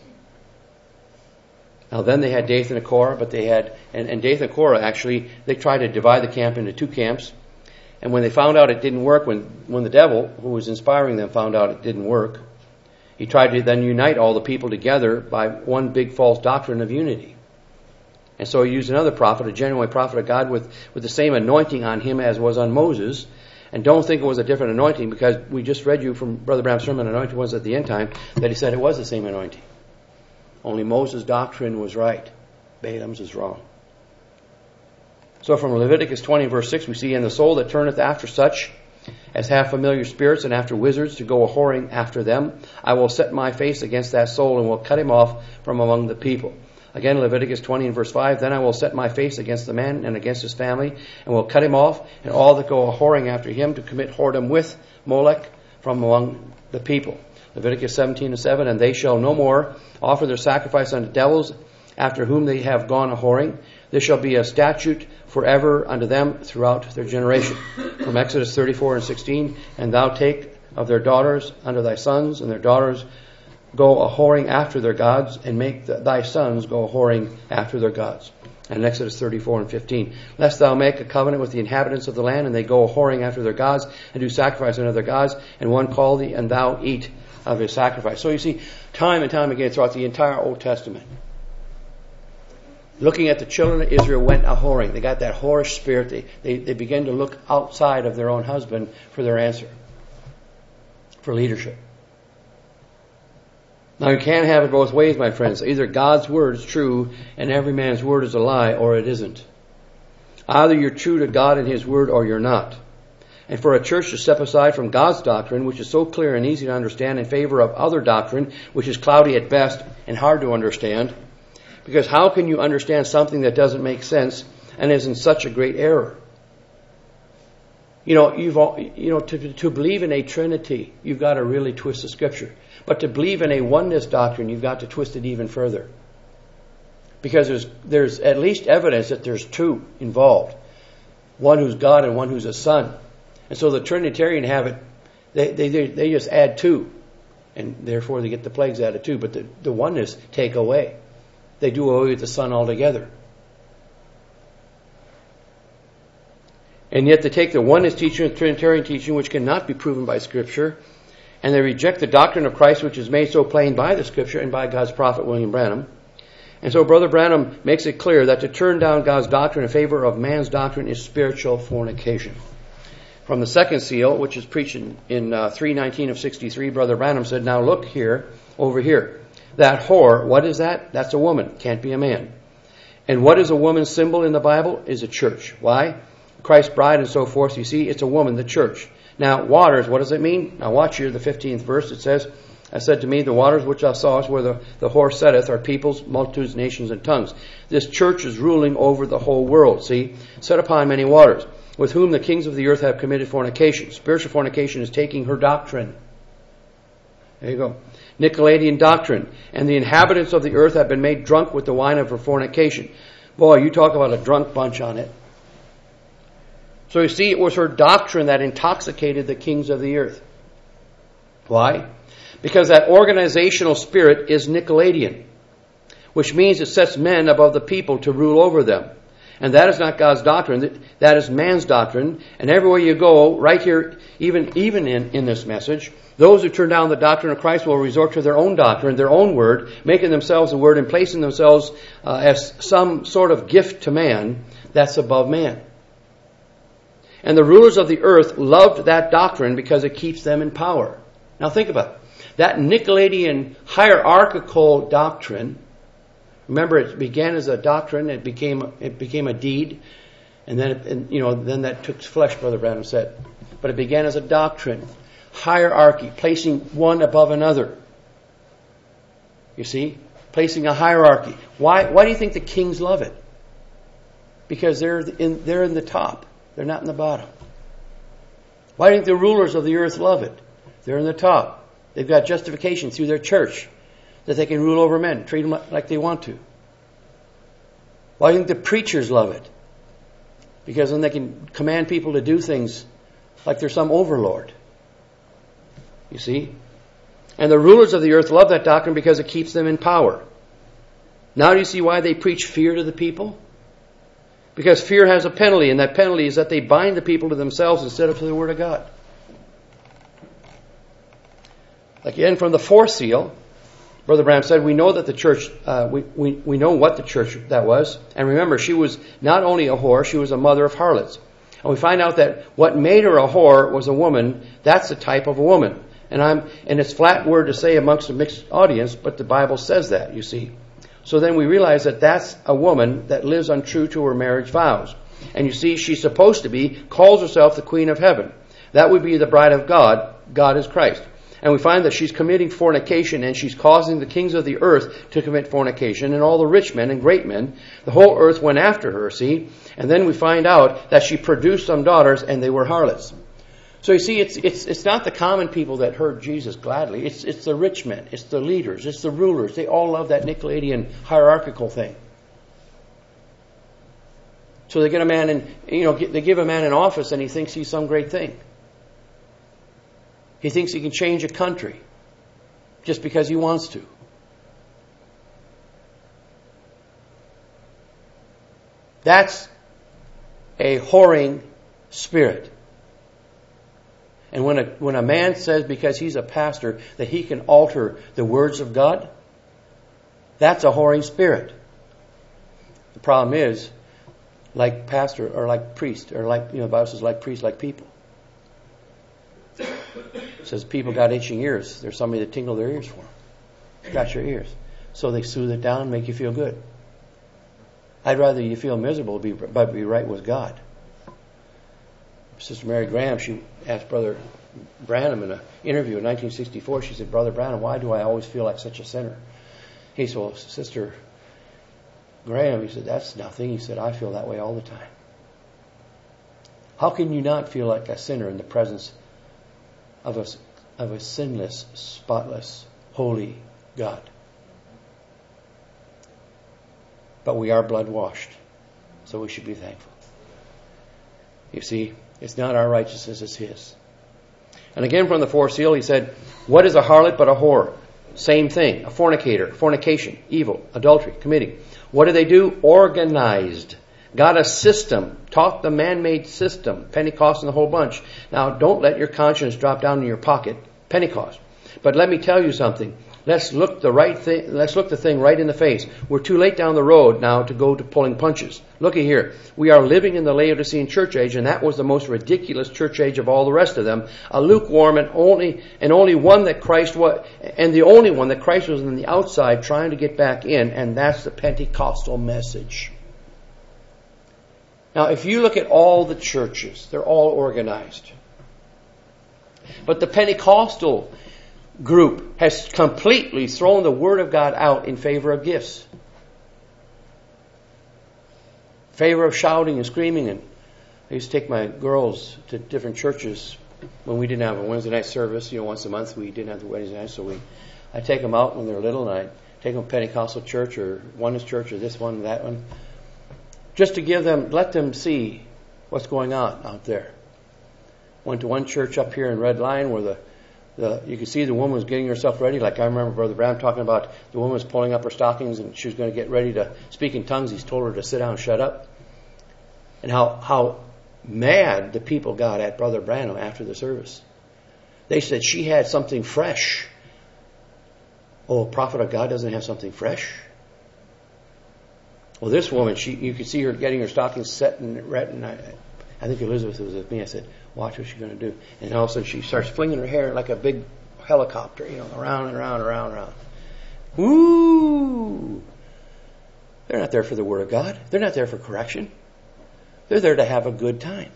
Now then they had Dathan and Korah, but they had, and Dathan and Korah actually, they tried to divide the camp into two camps. And when they found out it didn't work, when the devil, who was inspiring them, found out it didn't work, he tried to then unite all the people together by one big false doctrine of unity. And so he used another prophet, a genuine prophet of God, with the same anointing on him as was on Moses. And don't think it was a different anointing, because we just read you from Brother Bram's sermon, anointing was at the end time, that he said it was the same anointing. Only Moses' doctrine was right. Balaam's is wrong. So from Leviticus 20 verse 6 we see, and the soul that turneth after such as have familiar spirits and after wizards to go a whoring after them, I will set my face against that soul and will cut him off from among the people. Again, Leviticus 20 and verse 5, then I will set my face against the man and against his family, and will cut him off, and all that go a whoring after him to commit whoredom with Molech from among the people. Leviticus 17 and 7, and they shall no more offer their sacrifice unto devils after whom they have gone a whoring. This shall be a statute forever unto them throughout their generation. From Exodus 34 and 16, and thou take of their daughters unto thy sons, and their daughters go a whoring after their gods, and make thy sons go a whoring after their gods. And Exodus 34 and 15. Lest thou make a covenant with the inhabitants of the land, and they go a whoring after their gods, and do sacrifice unto their gods, and one call thee, and thou eat of his sacrifice. So you see, time and time again throughout the entire Old Testament, looking at the children of Israel went a whoring. They got that whorish spirit. They began to look outside of their own husband for their answer, for leadership. Now you can't have it both ways, my friends. Either God's word is true and every man's word is a lie, or it isn't. Either you're true to God and His word, or you're not. And for a church to step aside from God's doctrine, which is so clear and easy to understand, in favor of other doctrine, which is cloudy at best and hard to understand, because how can you understand something that doesn't make sense and is in such a great error? To believe in a Trinity, you've got to really twist the Scripture. But to believe in a oneness doctrine, you've got to twist it even further. Because there's at least evidence that there's two involved. One who's God and one who's a Son. And so the Trinitarian have it, they just add two. And therefore they get the plagues added too. But the oneness take away. They do away with the Son altogether. And yet they take the oneness teaching and the Trinitarian teaching, which cannot be proven by Scripture, and they reject the doctrine of Christ, which is made so plain by the Scripture and by God's prophet William Branham. And so Brother Branham makes it clear that to turn down God's doctrine in favor of man's doctrine is spiritual fornication. From the second seal, which is preached in 319 of 63, Brother Branham said, "Now look here, over here. That whore, what is that? That's a woman. Can't be a man. And what is a woman's symbol in the Bible? Is a church. Why? Christ's bride and so forth. You see, it's a woman, the church. Now, waters, what does it mean? Now watch here, the 15th verse. It says, I said to me, the waters which thou sawest where the whore setteth are peoples, multitudes, nations, and tongues. This church is ruling over the whole world. See, set upon many waters, with whom the kings of the earth have committed fornication. Spiritual fornication is taking her doctrine. There you go. Nicolaitan doctrine. And the inhabitants of the earth have been made drunk with the wine of her fornication. Boy, you talk about a drunk bunch on it. So you see, it was her doctrine that intoxicated the kings of the earth. Why? Because that organizational spirit is Nicolaitan, which means it sets men above the people to rule over them. And that is not God's doctrine. That is man's doctrine. And everywhere you go, right here, even in this message, those who turn down the doctrine of Christ will resort to their own doctrine, their own word, making themselves a word and placing themselves as some sort of gift to man that's above man. And the rulers of the earth loved that doctrine because it keeps them in power. Now think about it. That Nicolaitan hierarchical doctrine, remember it began as a doctrine, it became a deed, and then that took flesh, Brother Branham said. But it began as a doctrine, hierarchy, placing one above another. You see, placing a hierarchy. Why do you think the kings love it? Because they're in the top. They're not in the bottom. Why do you think the rulers of the earth love it? They're in the top. They've got justification through their church that they can rule over men, treat them like they want to. Why do you think the preachers love it? Because then they can command people to do things like they're some overlord. You see? And the rulers of the earth love that doctrine because it keeps them in power. Now do you see why they preach fear to the people? Because fear has a penalty, and that penalty is that they bind the people to themselves instead of to the Word of God. Again, from the fourth seal, Brother Branham said, we know that the church, we know what the church that was. And remember, she was not only a whore, she was a mother of harlots. And we find out that what made her a whore was a woman. That's the type of a woman. And it's flat word to say amongst a mixed audience, but the Bible says that, you see. So then we realize that that's a woman that lives untrue to her marriage vows. And you see, she's supposed to be, calls herself the Queen of Heaven. That would be the bride of God. God is Christ. And we find that she's committing fornication, and she's causing the kings of the earth to commit fornication, and all the rich men and great men. The whole earth went after her, see? And then we find out that she produced some daughters, and they were harlots. So you see, it's not the common people that heard Jesus gladly. It's the rich men. It's the leaders. It's the rulers. They all love that Nicolaitan hierarchical thing. So they get a man they give a man an office, and he thinks he's some great thing. He thinks he can change a country just because he wants to. That's a whoring spirit. And when a man says because he's a pastor that he can alter the words of God, that's a whoring spirit. The problem is, like pastor or like priest, or like, the Bible says like priest, like people. It says people got itching ears. There's somebody to tingle their ears for them. scratch your ears. So they soothe it down and make you feel good. I'd rather you feel miserable but be right with God. Sister Mary Graham, she asked Brother Branham in an interview in 1964, she said, Brother Branham, why do I always feel like such a sinner? He said, well, Sister Graham, he said, that's nothing. He said, I feel that way all the time. How can you not feel like a sinner in the presence of a sinless, spotless, holy God? But we are blood washed, so we should be thankful. You see, it's not our righteousness, it's His. And again from the fourth seal, he said, what is a harlot but a whore? Same thing. A fornicator, fornication, evil, adultery, committing. What do they do? Organized. Got a system. Taught the man-made system. Pentecost and the whole bunch. Now, don't let your conscience drop down in your pocket. Pentecost. But let me tell you something. Let's look the thing right in the face. We're too late down the road now to go to pulling punches. Looky here. We are living in the Laodicean church age, and that was the most ridiculous church age of all the rest of them. A lukewarm and only one that Christ was, and the only one that Christ was on the outside trying to get back in, and that's the Pentecostal message. Now, if you look at all the churches, they're all organized. But the Pentecostal group has completely thrown the Word of God out in favor of gifts. Favor of shouting and screaming. And I used to take my girls to different churches when we didn't have a Wednesday night service. Once a month we didn't have the Wednesday night, so I take them out when they're little, and I take them to Pentecostal church or Oneness church or this one, that one, just to let them see what's going on out there. Went to one church up here in Red Lion where you could see the woman was getting herself ready. Like I remember Brother Branham talking about the woman was pulling up her stockings and she was going to get ready to speak in tongues. He's told her to sit down and shut up. And how mad the people got at Brother Branham after the service. They said she had something fresh. Oh, a prophet of God doesn't have something fresh? Well, this woman, you could see her getting her stockings set and red, and I think Elizabeth was with me. I said, watch what she's going to do. And all of a sudden she starts flinging her hair like a big helicopter, around and around and around and around. Woo! They're not there for the Word of God. They're not there for correction. They're there to have a good time.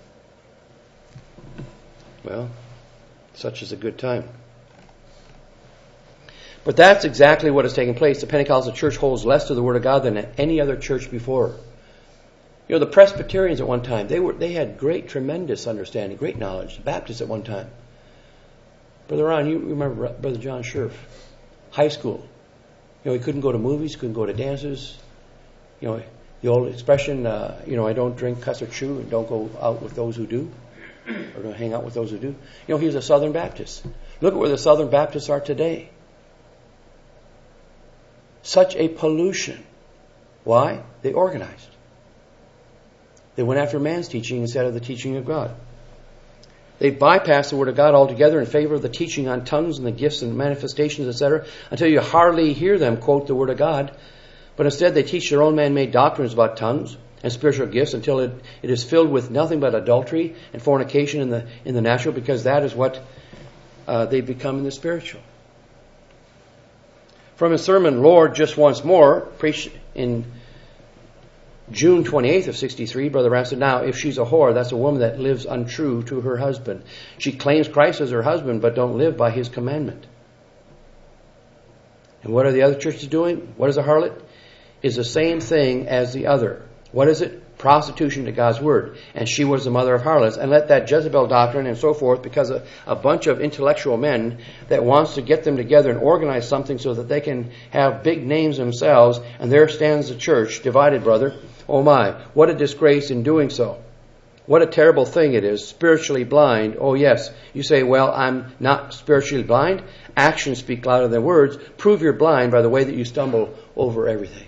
Well, such is a good time. But that's exactly what has taken place. The Pentecostal church holds less to the Word of God than any other church before. The Presbyterians at one time, they had great, tremendous understanding, great knowledge. The Baptists at one time. Brother Ron, you remember Brother John Scherf, high school. He couldn't go to movies, couldn't go to dances. The old expression, I don't drink, cuss, or chew, and don't go out with those who do, or don't hang out with those who do. He was a Southern Baptist. Look at where the Southern Baptists are today. Such a pollution. Why? They organized. They went after man's teaching instead of the teaching of God. They bypassed the Word of God altogether in favor of the teaching on tongues and the gifts and manifestations, etc., until you hardly hear them quote the Word of God. But instead they teach their own man-made doctrines about tongues and spiritual gifts until it is filled with nothing but adultery and fornication in the natural, because that is what they've become in the spiritual. From his sermon, Lord, Just Once More, preached in June 28th of 63, Brother Branham said, now, if she's a whore, that's a woman that lives untrue to her husband. She claims Christ as her husband, but don't live by His commandment. And what are the other churches doing? What is a harlot? Is the same thing as the other. What is it? Prostitution to God's Word. And she was the mother of harlots. And let that Jezebel doctrine and so forth, because a bunch of intellectual men that wants to get them together and organize something so that they can have big names themselves, and there stands the church, divided, brother. Oh my, what a disgrace in doing so. What a terrible thing it is, spiritually blind. Oh yes, you say, well, I'm not spiritually blind. Actions speak louder than words. Prove you're blind by the way that you stumble over everything.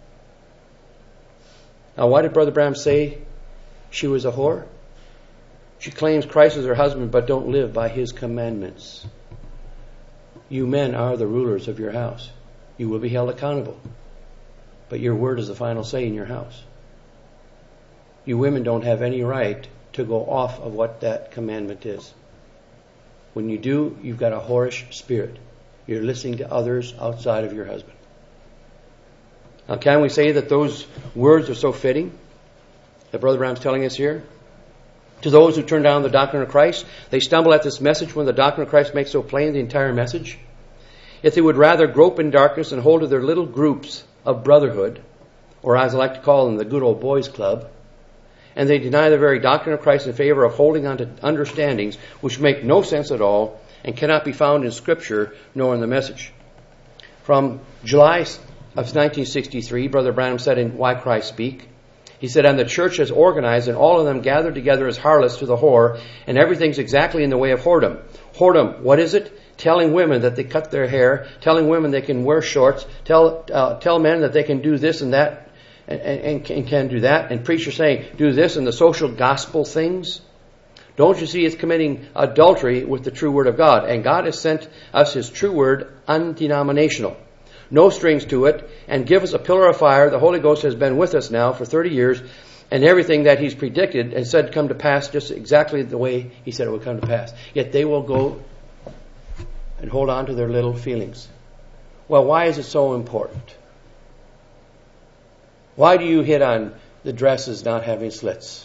Now, why did Brother Branham say she was a whore? She claims Christ as her husband, but don't live by His commandments. You men are the rulers of your house. You will be held accountable. But your word is the final say in your house. You women don't have any right to go off of what that commandment is. When you do, you've got a whorish spirit. You're listening to others outside of your husband. Now, can we say that those words are so fitting that Brother Branham's telling us here? To those who turn down the doctrine of Christ, they stumble at this message when the doctrine of Christ makes so plain the entire message. If they would rather grope in darkness and hold to their little groups of brotherhood, or as I like to call them, the good old boys club, and they deny the very doctrine of Christ in favor of holding on to understandings which make no sense at all and cannot be found in Scripture nor in the message. From July of 1963, Brother Branham said in Why Christ Speak, he said, and the church has organized, and all of them gathered together as harlots to the whore, and everything's exactly in the way of whoredom. Whoredom, what is it? Telling women that they cut their hair, telling women they can wear shorts, tell men that they can do this and that, and can do that, and preachers saying, do this, and the social gospel things. Don't you see it's committing adultery with the true word of God? And God has sent us His true word, undenominational. No strings to it, and give us a pillar of fire. The Holy Ghost has been with us now for 30 years, and everything that He's predicted and said come to pass just exactly the way He said it would come to pass. Yet they will go and hold on to their little feelings. Well, why is it so important? Why do you hit on the dresses not having slits?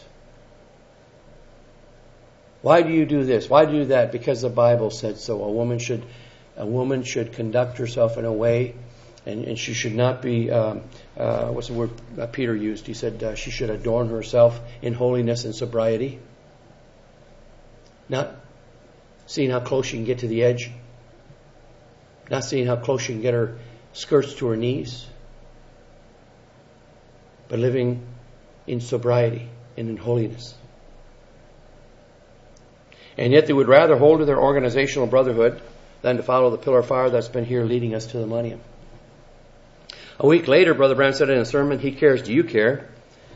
Why do you do this? Why do you do that? Because the Bible said so. A woman should conduct herself in a way, and she should not be, what's the word Peter used? He said she should adorn herself in holiness and sobriety. Not seeing how close she can get to the edge. Not seeing how close she can get her skirts to her knees. But living in sobriety and in holiness. And yet they would rather hold to their organizational brotherhood than to follow the pillar of fire that's been here leading us to the millennium. A week later, Brother Branham said in a sermon, He cares, do you care?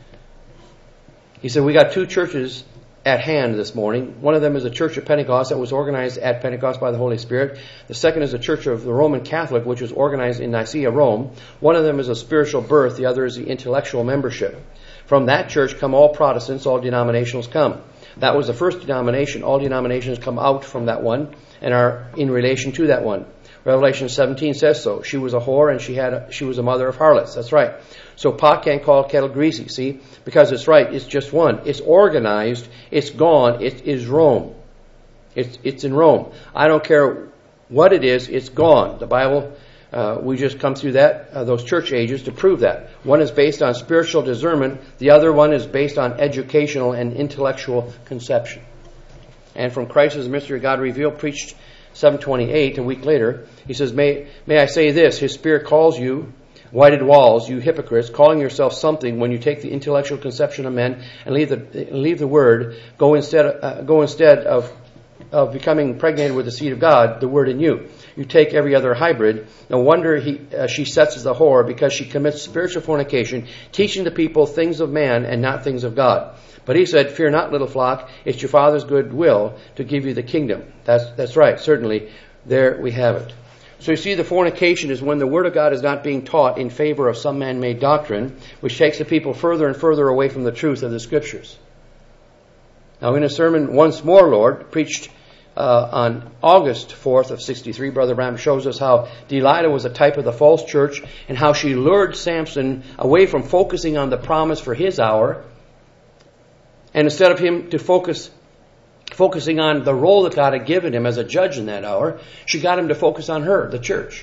He said, we got two churches at hand this morning. One of them is a church of Pentecost that was organized at Pentecost by the Holy Spirit. The second is a church of the Roman Catholic, which was organized in Nicaea, Rome. One of them is a spiritual birth. The other is the intellectual membership. From that church come all Protestants, all denominationals come. That was the first denomination. All denominations come out from that one and are in relation to that one. Revelation 17 says so. She was a whore and she was a mother of harlots. That's right. So pot can't call kettle greasy, see? Because it's right. It's just one. It's organized. It's gone. It is Rome. It's in Rome. I don't care what it is. It's gone. The Bible, we just come through that, those church ages to prove that. One is based on spiritual discernment. The other one is based on educational and intellectual conception. And from Christ as a mystery God revealed, preached 728, a week later, he says, May I say this, His Spirit calls you, whited walls, you hypocrites, calling yourself something when you take the intellectual conception of men and leave the word, go instead of becoming impregnated with the seed of God, the word in you. You take every other hybrid. No wonder she sets as the whore, because she commits spiritual fornication, teaching the people things of man and not things of God. But He said, fear not, little flock, it's your Father's good will to give you the kingdom. That's right, certainly. There we have it. So you see, the fornication is when the Word of God is not being taught in favor of some man-made doctrine, which takes the people further and further away from the truth of the Scriptures. Now, in a sermon, Once More, Lord, preached on August 4th of 63, Brother Branham shows us how Delilah was a type of the false church and how she lured Samson away from focusing on the promise for his hour, and instead of him to focusing on the role that God had given him as a judge in that hour, she got him to focus on her, the church,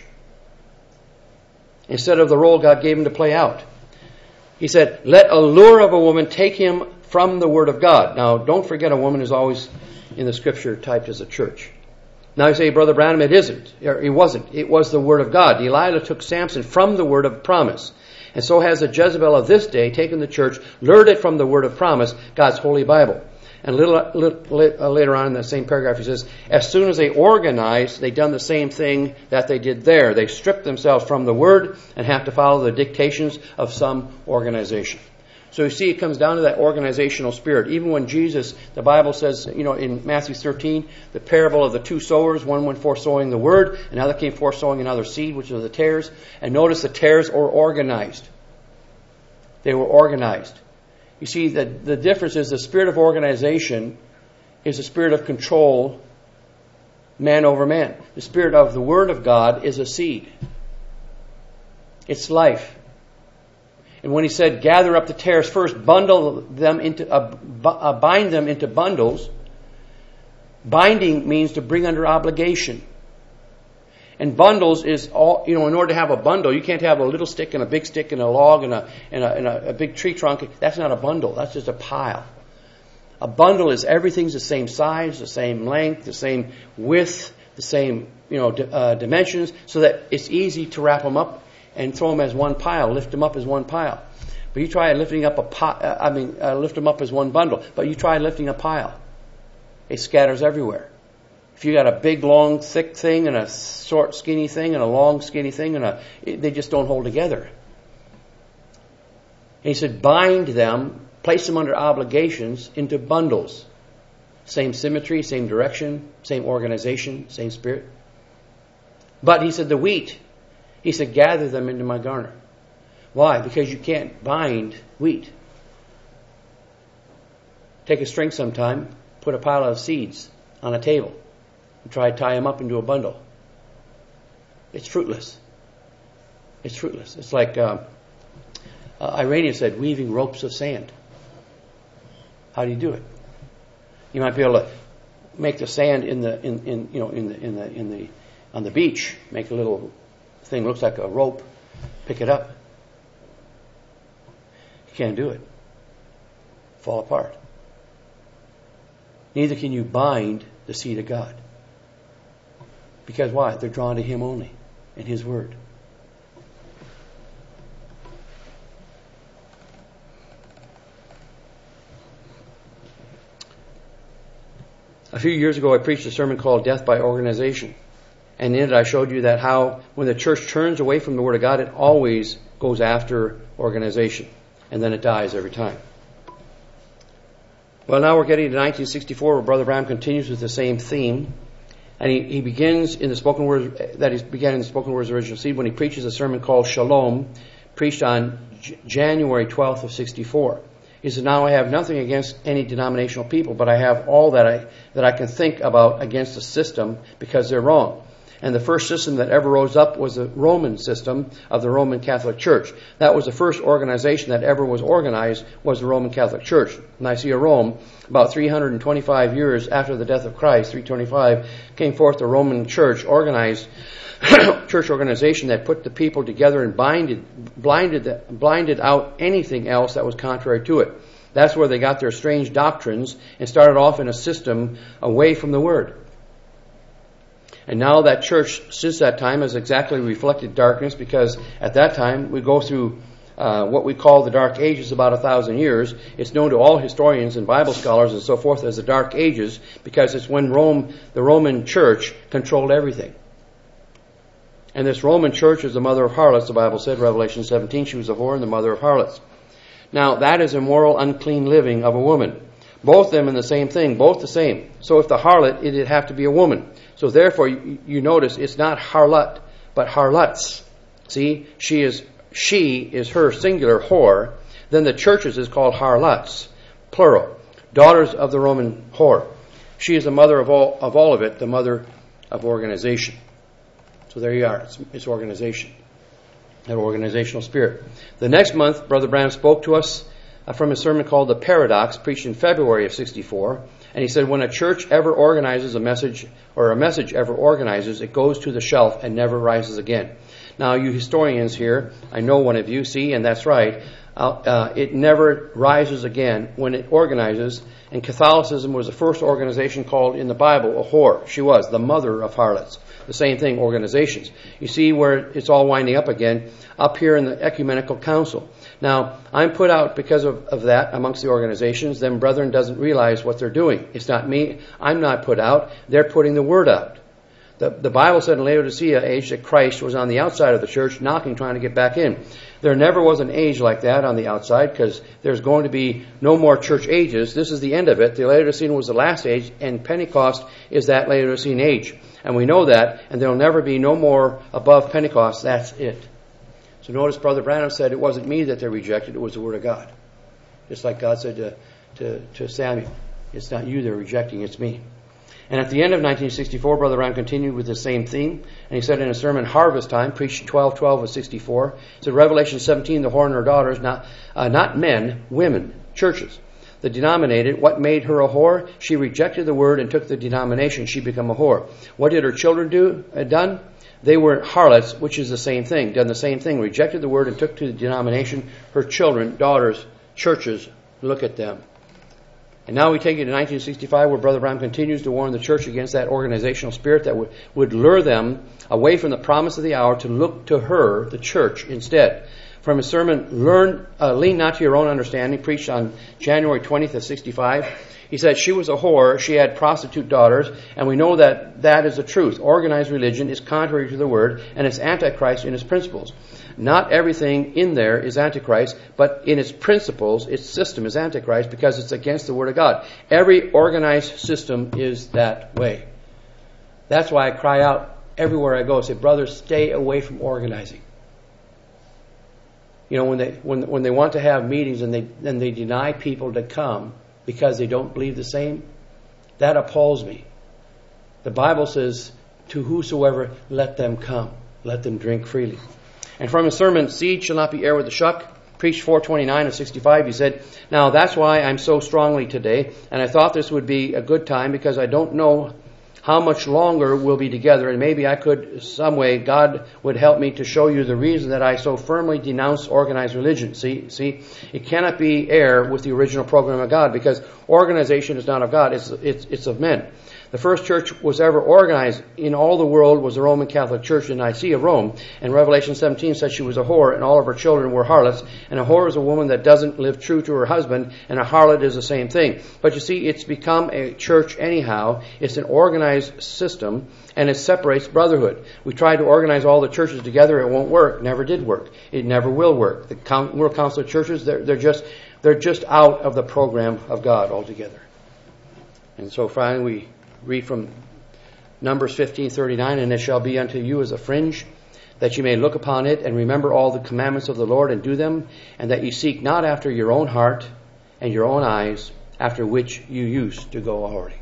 instead of the role God gave him to play out. He said, let a lure of a woman take him from the Word of God. Now, don't forget, a woman is always in the Scripture typed as a church. Now you say, Brother Branham, it isn't. It wasn't. It was the Word of God. Delilah took Samson from the Word of promise. And so has the Jezebel of this day taken the church, lured it from the Word of promise, God's Holy Bible. And later on in the same paragraph, he says, as soon as they organized, they done the same thing that they did there. They stripped themselves from the Word and have to follow the dictations of some organization. So you see, it comes down to that organizational spirit. Even when Jesus, the Bible says, in Matthew 13, the parable of the two sowers, one went forth sowing the word, another came forth sowing another seed, which are the tares. And notice the tares are organized. They were organized. You see, that the difference is the spirit of organization is the spirit of control man over man. The Spirit of the Word of God is a seed. It's life. And when he said, gather up the tares first, bundle them into, bind them into bundles, binding means to bring under obligation. And bundles is all, in order to have a bundle, you can't have a little stick and a big stick and a log and a big tree trunk. That's not a bundle. That's just a pile. A bundle is everything's the same size, the same length, the same width, the same, dimensions, so that it's easy to wrap them up and throw them as one pile, lift them up as one pile. But you try lifting up lift them up as one bundle. But you try lifting a pile. It scatters everywhere. If you got a big, long, thick thing and a short, skinny thing and a long, skinny thing, they just don't hold together. And he said, bind them, place them under obligations into bundles. Same symmetry, same direction, same organization, same spirit. But he said, the wheat, he said, gather them into my garner. Why? Because you can't bind wheat. Take a string sometime, put a pile of seeds on a table, and try to tie them up into a bundle. It's fruitless. It's fruitless. It's like Irenaeus said, weaving ropes of sand. How do you do it? You might be able to make the sand on the beach, make a little thing looks like a rope, pick it up. You can't do it. Fall apart. Neither can you bind the seed of God. Because why? They're drawn to Him only and His Word. A few years ago I preached a sermon called Death by Organization. And in it I showed you that how when the church turns away from the Word of God, it always goes after organization. And then it dies every time. Well, now we're getting to 1964 where Brother Branham continues with the same theme. And he begins in the spoken word, that he began in the spoken word's original seed when he preaches a sermon called Shalom, preached on January 12th of 64. He says, now I have nothing against any denominational people, but I have all that I can think about against the system because they're wrong. And the first system that ever rose up was the Roman system of the Roman Catholic Church. That was the first organization that ever was organized, was the Roman Catholic Church. Nicaea, Rome, about 325 years after the death of Christ, 325, came forth the Roman Church, organized church organization that put the people together and blinded out anything else that was contrary to it. That's where they got their strange doctrines and started off in a system away from the Word. And now that church, since that time, has exactly reflected darkness because at that time we go through what we call the Dark Ages, about 1,000 years. It's known to all historians and Bible scholars and so forth as the Dark Ages because it's when the Roman Church controlled everything. And this Roman Church is the mother of harlots, the Bible said, Revelation 17. She was a whore and the mother of harlots. Now, that is immoral, unclean living of a woman. Both of them in the same thing, both the same. So if the harlot, it'd have to be a woman. So therefore, you notice it's not harlot, but harlots. See, she is her singular whore. Then the churches is called harlots, plural, daughters of the Roman whore. She is the mother of all of it, the mother of organization. So there you are. It's organization, that organizational spirit. The next month, Brother Branham spoke to us from a sermon called The Paradox, preached in February of 64. And he said, when a church ever organizes a message, or a message ever organizes, it goes to the shelf and never rises again. Now, you historians here, I know one of you, see, and that's right, it never rises again when it organizes. And Catholicism was the first organization called in the Bible a whore. She was the mother of harlots. The same thing, organizations. You see where it's all winding up again, up here in the Ecumenical Council. Now, I'm put out because of that amongst the organizations. Them brethren doesn't realize what they're doing. It's not me. I'm not put out. They're putting the word out. The Bible said in Laodicea age that Christ was on the outside of the church knocking, trying to get back in. There never was an age like that on the outside because there's going to be no more church ages. This is the end of it. The Laodicean was the last age, and Pentecost is that Laodicean age. And we know that, and there will never be no more above Pentecost. That's it. So notice Brother Branham said it wasn't me that they rejected, it was the Word of God. Just like God said to Samuel, it's not you they're rejecting, it's me. And at the end of 1964, Brother Branham continued with the same theme. And he said in a sermon, Harvest Time, preached 12/12 of 64, he said, Revelation 17, the whore and her daughters, not men, women, churches. The denominated, what made her a whore? She rejected the word and took the denomination. She became a whore. What did her children done? They were harlots, which is the same thing. Done the same thing. Rejected the word and took to the denomination. Her children, daughters, churches, look at them. And now we take it to 1965, where Brother Branham continues to warn the church against that organizational spirit that would lure them away from the promise of the hour to look to her, the church, instead. From his sermon, Lean Not to Your Own Understanding, preached on January 20th of 65, he said she was a whore, she had prostitute daughters, and we know that that is the truth. Organized religion is contrary to the word, and it's antichrist in its principles. Not everything in there is antichrist, but in its principles, its system is antichrist because it's against the word of God. Every organized system is that way. That's why I cry out everywhere I go, say, brothers, stay away from organizing. You know, when they want to have meetings and they deny people to come because they don't believe the same, that appalls me. The Bible says, to whosoever, let them come. Let them drink freely. And from his sermon, Seed Shall Not Be Heir with the Shuck, preached 429 of 65, he said, Now that's why I'm so strongly today, and I thought this would be a good time because I don't know how much longer we'll be together, and maybe I could, some way, God would help me to show you the reason that I so firmly denounce organized religion. See, it cannot be heir with the original program of God because organization is not of God, it's of men. The first church was ever organized in all the world was the Roman Catholic Church in Nicaea, Rome. And Revelation 17 says she was a whore and all of her children were harlots. And a whore is a woman that doesn't live true to her husband, and a harlot is the same thing. But you see, it's become a church anyhow. It's an organized system, and it separates brotherhood. We tried to organize all the churches together. It won't work. Never did work. It never will work. The World Council of Churches, they're just out of the program of God altogether. And so finally we read from Numbers 15:39, And it shall be unto you as a fringe, that ye may look upon it, and remember all the commandments of the Lord, and do them, and that ye seek not after your own heart and your own eyes, after which you used to go already.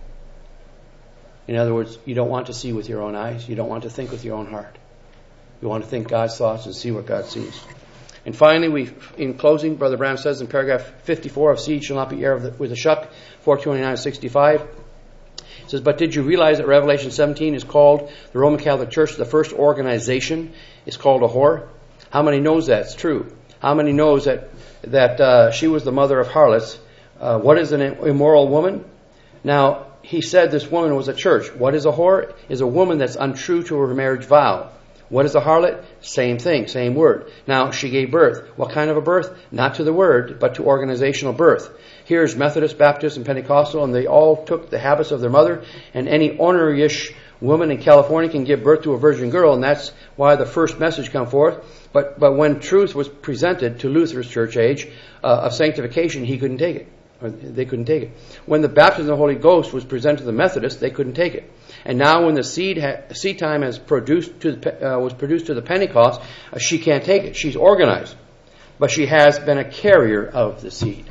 In other words, you don't want to see with your own eyes. You don't want to think with your own heart. You want to think God's thoughts and see what God sees. And finally, in closing, Brother Branham says in paragraph 54 of Seed Shall Not Be Heir with a Shuck, 429-65, it says, But did you realize that Revelation 17 is called the Roman Catholic Church, the first organization, is called a whore? How many knows that's true? How many knows that she was the mother of harlots? What is an immoral woman? Now, he said this woman was a church. What is a whore? Is a woman that's untrue to her marriage vow. What is a harlot? Same thing, same word. Now, she gave birth. What kind of a birth? Not to the word, but to organizational birth. Here's Methodist, Baptist, and Pentecostal, and they all took the habits of their mother, and any ornery-ish woman in California can give birth to a virgin girl, and that's why the first message come forth. But when truth was presented to Luther's church age of sanctification, he couldn't take it. They couldn't take it. When the baptism of the Holy Ghost was presented to the Methodists, they couldn't take it. And now when the seed time was produced to the Pentecost, she can't take it. She's organized. But she has been a carrier of the seed.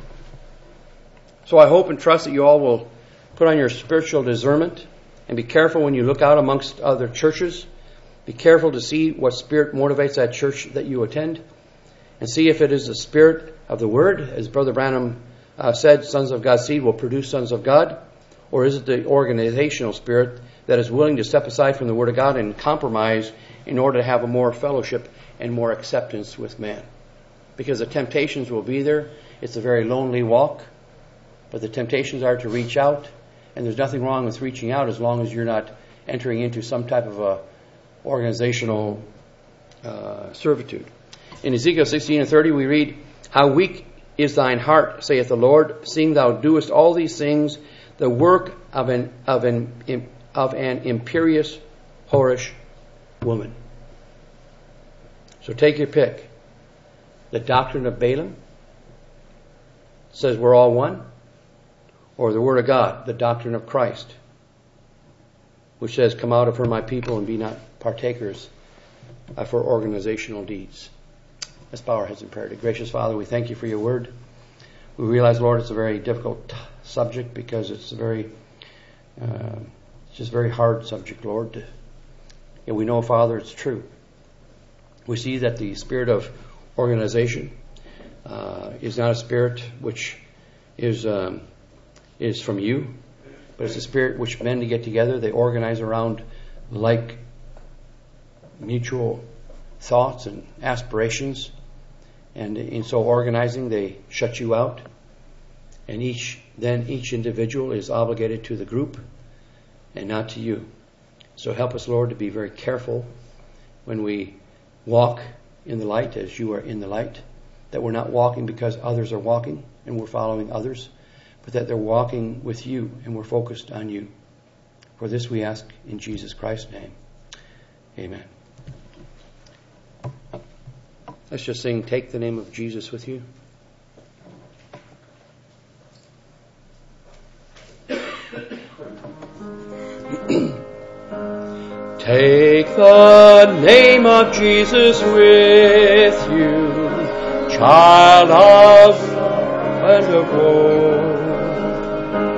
So I hope and trust that you all will put on your spiritual discernment and be careful when you look out amongst other churches. Be careful to see what spirit motivates that church that you attend. And see if it is the spirit of the Word, as Brother Branham said, sons of God's seed will produce sons of God, or is it the organizational spirit that is willing to step aside from the Word of God and compromise in order to have a more fellowship and more acceptance with man? Because the temptations will be there. It's a very lonely walk, but the temptations are to reach out, and there's nothing wrong with reaching out as long as you're not entering into some type of a organizational servitude. In Ezekiel 16:30 we read, How weak is thine heart, saith the Lord, seeing thou doest all these things, the work of an imperious, whorish woman. So take your pick. The doctrine of Balaam says we're all one, or the Word of God, the doctrine of Christ, which says, Come out of her, my people, and be not partakers of her organizational deeds. Let's bow our heads in prayer. Gracious Father, we thank you for your word. We realize, Lord, it's a very difficult subject because it's very It's just a very hard subject, Lord. And we know, Father, it's true. We see that the spirit of organization is not a spirit which is from you, but it's a spirit which men to get together. They organize around like mutual thoughts and aspirations, and in so organizing, they shut you out. And each individual is obligated to the group and not to you. So help us, Lord, to be very careful when we walk in the light as you are in the light, that we're not walking because others are walking and we're following others, but that they're walking with you and we're focused on you. For this we ask in Jesus Christ's name. Amen. Let's just sing, Take the Name of Jesus with You. Take the name of Jesus with you, child of love and of woe.